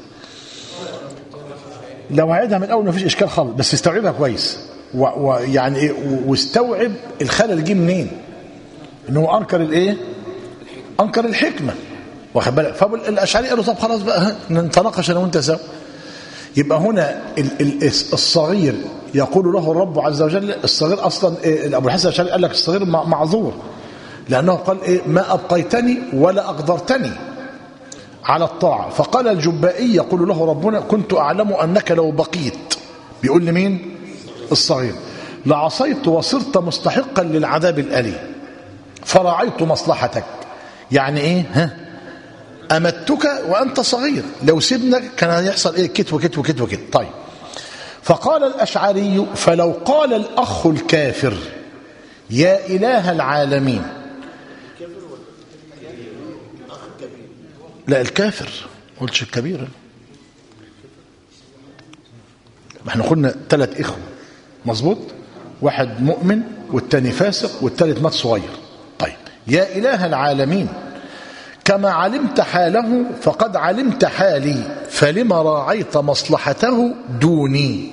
لو عيدها من الاول ما فيش اشكال خالص، بس استوعبها كويس ويعني ايه واستوعب الخلل جه منين. انه انكر الايه؟ انكر الحكمه. واخد بالك؟ فالاشعري قالوا طب خلاص بقى نتناقش انا وانت سوا. يبقى هنا الصغير يقول له الرب عز وجل. الصغير اصلا إيه؟ ابو الحسن الاشعري قال لك الصغير معذور لانه قال ايه ما ابقيتني ولا اقدرتني على الطاعه. فقال الجبائي يقول له ربنا كنت اعلم انك لو بقيت، بيقول لمين؟ الصغير، لعصيت وصرت مستحقا للعذاب الاليم فراعيت مصلحتك. يعني ايه؟ ها أمتك وأنت صغير، لو سيبنا كان يحصل إيه؟ كت وكت وكت وكت. طيب، فقال الأشعري: فلو قال الأخ الكافر يا إله العالمين. لا، الكافر، قلتش الكبير. احنا قلنا ثلاث إخوة، مظبوط؟ واحد مؤمن والتاني فاسق والثالث مات صغير. طيب، يا إله العالمين كما علمت حاله فقد علمت حالي، فلما راعيت مصلحته دوني.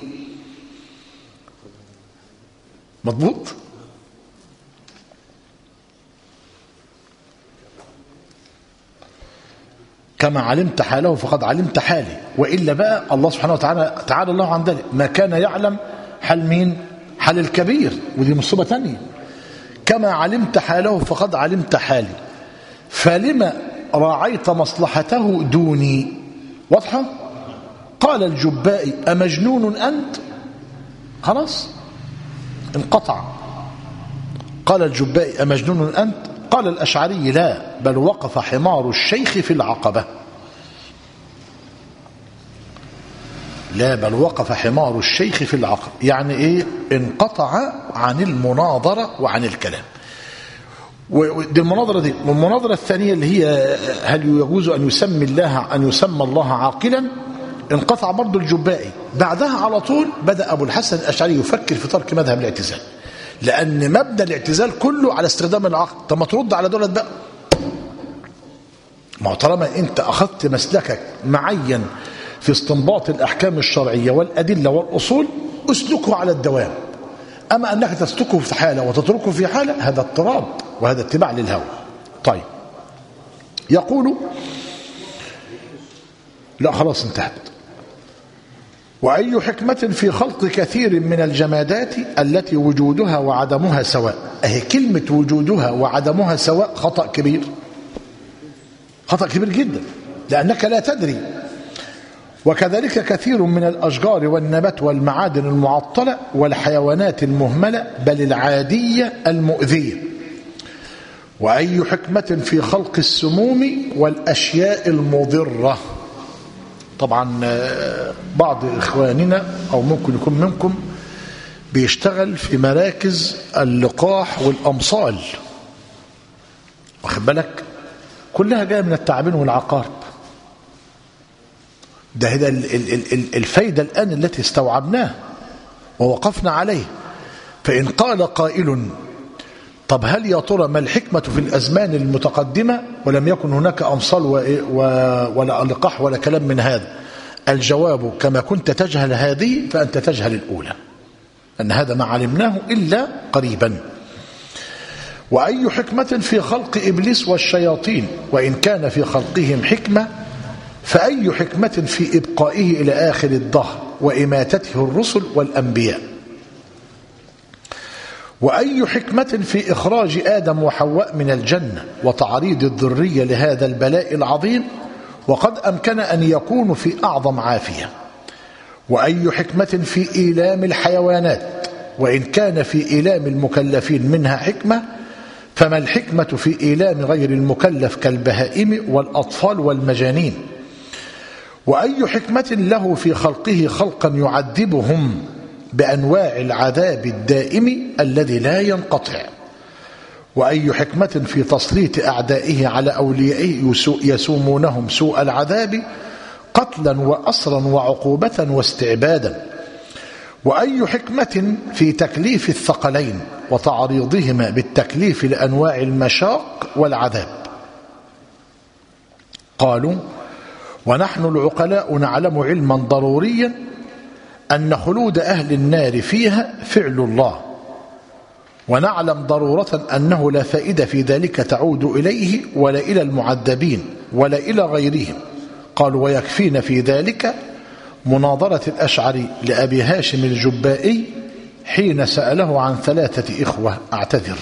مضبوط؟ كما علمت حاله فقد علمت حالي، وإلا بقى الله سبحانه وتعالى تعالى الله عن ذلك ما كان يعلم حال مين؟ حال الكبير، ودي مصيبة تانية. كما علمت حاله فقد علمت حالي، فلما راعيت مصلحته دوني. واضحة؟ قال الجبائي: أمجنون أنت؟ خلاص انقطع. قال الجبائي: أمجنون أنت؟ قال الأشعري: لا، بل وقف حمار الشيخ في العقبة. لا، بل وقف حمار الشيخ في العقبة، يعني إيه؟ انقطع عن المناظرة وعن الكلام. ودي المناظرة دي. والمناظرة الثانية اللي هي هل يجوز أن يسمي الله أن يسمى الله عاقلا، انقطع برضو الجبائي. بعدها على طول بدأ أبو الحسن الأشعري يفكر في ترك مذهب الاعتزال، لأن مبدأ الاعتزال كله على استخدام العقل. طب ما ترد على دولة بقى، ما هو طالما أنت أخذت مسلكك معين في استنباط الأحكام الشرعية والأدلة والأصول، أسلكه على الدوام. أما أنك تسلكه في حالة وتتركه في حالة، هذا اضطراب وهذا اتباع للهوى. طيب، يقول لا خلاص انتهت. وأي حكمة في خلق كثير من الجمادات التي وجودها وعدمها سواء. أهي كلمة وجودها وعدمها سواء خطأ كبير، خطأ كبير جدا، لأنك لا تدري. وكذلك كثير من الأشجار والنبات والمعادن المعطلة والحيوانات المهملة بل العادية المؤذية. وأي حكمة في خلق السموم والأشياء المضرة. طبعا بعض إخواننا أو ممكن يكون منكم بيشتغل في مراكز اللقاح والأمصال، واخد بالك، كلها جاية من التعابين والعقارب. ده هذا الفايدة الآن التي استوعبناه ووقفنا عليه. فإن قال قائل: طب هل يا ترى ما الحكمة في الأزمان المتقدمة ولم يكن هناك أمصال ولا لقاح ولا كلام من هذا؟ الجواب: كما كنت تجهل هذه فأنت تجهل الأولى، أن هذا ما علمناه إلا قريبا. وأي حكمة في خلق إبليس والشياطين وإن كان في خلقهم حكمة، فأي حكمة في إبقائه إلى آخر الدهر وإماتته الرسل والأنبياء. وأي حكمة في إخراج آدم وحواء من الجنة وتعريض الذرية لهذا البلاء العظيم وقد أمكن أن يكونوا في أعظم عافية. وأي حكمة في إيلام الحيوانات وإن كان في إيلام المكلفين منها حكمة، فما الحكمة في إيلام غير المكلف كالبهائم والأطفال والمجانين. وأي حكمة له في خلقه خلقا يعذبهم بأنواع العذاب الدائم الذي لا ينقطع. وأي حكمة في تسليط أعدائه على أوليائه يسومونهم سوء العذاب قتلا وأسرا وعقوبة واستعبادا. وأي حكمة في تكليف الثقلين وتعريضهما بالتكليف لأنواع المشاق والعذاب. قالوا: ونحن العقلاء نعلم علما ضروريا أن خلود أهل النار فيها فعل الله، ونعلم ضرورة أنه لا فائدة في ذلك تعود إليه ولا إلى المعذبين ولا إلى غيرهم. قالوا: ويكفينا في ذلك مناظرة الأشعري لأبي هاشم الجبائي حين سأله عن ثلاثة إخوة. أعتذر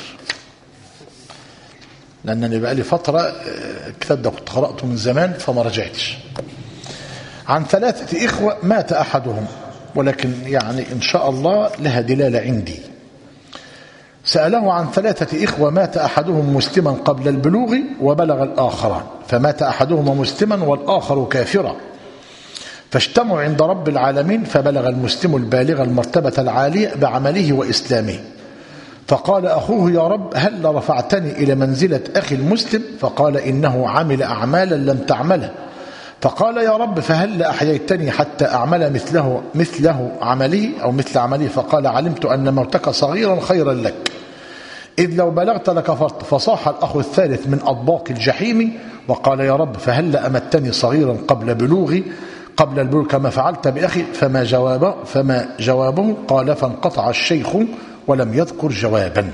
لأنني بقى لي فترة الكتاب ده كنت قرأته من زمان فما رجعتش. عن ثلاثة إخوة مات أحدهم، ولكن يعني إن شاء الله لها دلالة عندي. سأله عن ثلاثة إخوة مات أحدهم مسلما قبل البلوغ وبلغ الآخران، فمات أحدهما مسلما والآخر كافرا، فاجتمعوا عند رب العالمين، فبلغ المسلم البالغ المرتبة العالية بعمله وإسلامه، فقال أخوه يا رب هل رفعتني إلى منزلة أخي المسلم؟ فقال إنه عمل أعمالا لم تعمله، فقال يا رب فهل أحييتني حتى أعمل مثله مثله عمله أو مثل عمله؟ فقال علمت أن موتك صغيرا خيرا لك، إذ لو بلغت لكفرت. فصاح الأخ الثالث من أطباق الجحيم وقال يا رب فهل أمتني صغيرا قبل بلوغي قبل البلوغ كما فعلت بأخي؟ فما جوابه, فما جوابه قال فانقطع الشيخ ولم يذكر جوابا.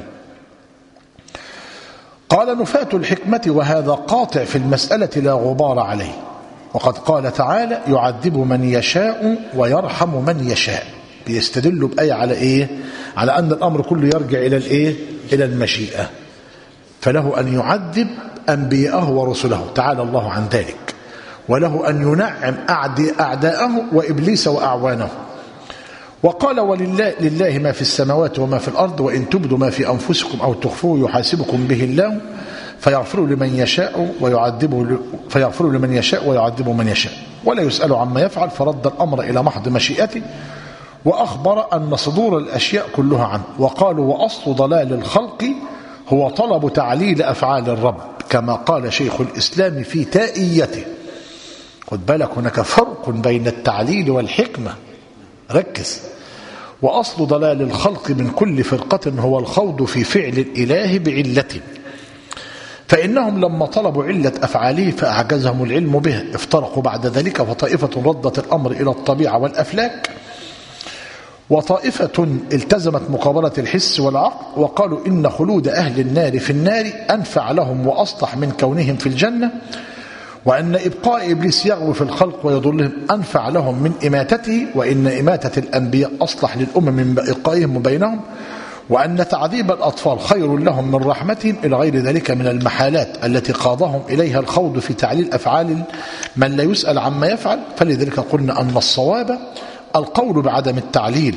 قال نفاة الحكمة وهذا قاطع في المسألة لا غبار عليه، وقد قال تعالى يعذب من يشاء ويرحم من يشاء، بيستدلوا بآية على إيه؟ على أن الأمر كله يرجع إلى الإيه؟ إلى المشيئة، فله أن يعذب أنبياءه ورسله تعالى الله عن ذلك، وله أن ينعم أعداءه وإبليس وأعوانه. وقال ولله لله ما في السماوات وما في الأرض وإن تبدوا ما في أنفسكم أو تخفوه يحاسبكم به الله فيغفر لمن يشاء ويعذبه فيغفر لمن يشاء ويعذب من يشاء ولا يسأل عما يفعل، فرد الأمر إلى محض مشيئته، وأخبر أن صدور الأشياء كلها عنه. وقالوا وأصل ضلال الخلق هو طلب تعليل أفعال الرب، كما قال شيخ الإسلام في تائيته. خد بالك هناك فرق بين التعليل والحكمة، ركز. وأصل ضلال الخلق من كل فرقة هو الخوض في فعل الإله بعلته، فإنهم لما طلبوا علة أفعاله فأعجزهم العلم به، افترقوا بعد ذلك، فطائفة ردت الأمر إلى الطبيعة والأفلاك، وطائفة التزمت مقابلة الحس والعقل، وقالوا إن خلود أهل النار في النار أنفع لهم وأصلح من كونهم في الجنة، وأن إبقاء إبليس يغوي في الخلق ويضلهم أنفع لهم من إماتته، وإن إماتة الأنبياء أصلح للأمم من إبقائهم بينهم، وأن تعذيب الأطفال خير لهم من رحمتهم، إلى غير ذلك من المحالات التي قاضهم إليها الخوض في تعليل أفعال من لا يسأل عما يفعل. فلذلك قلنا أن الصواب القول بعدم التعليل،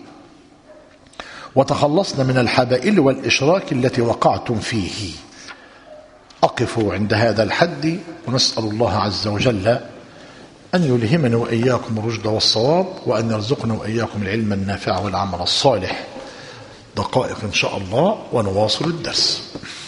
وتخلصنا من الحبائل والإشراك التي وقعتم فيه. أقف عند هذا الحد، ونسأل الله عز وجل أن يلهمنا وإياكم الرشد والصواب، وأن يرزقنا وإياكم العلم النافع والعمل الصالح. دقائق إن شاء الله ونواصل الدرس.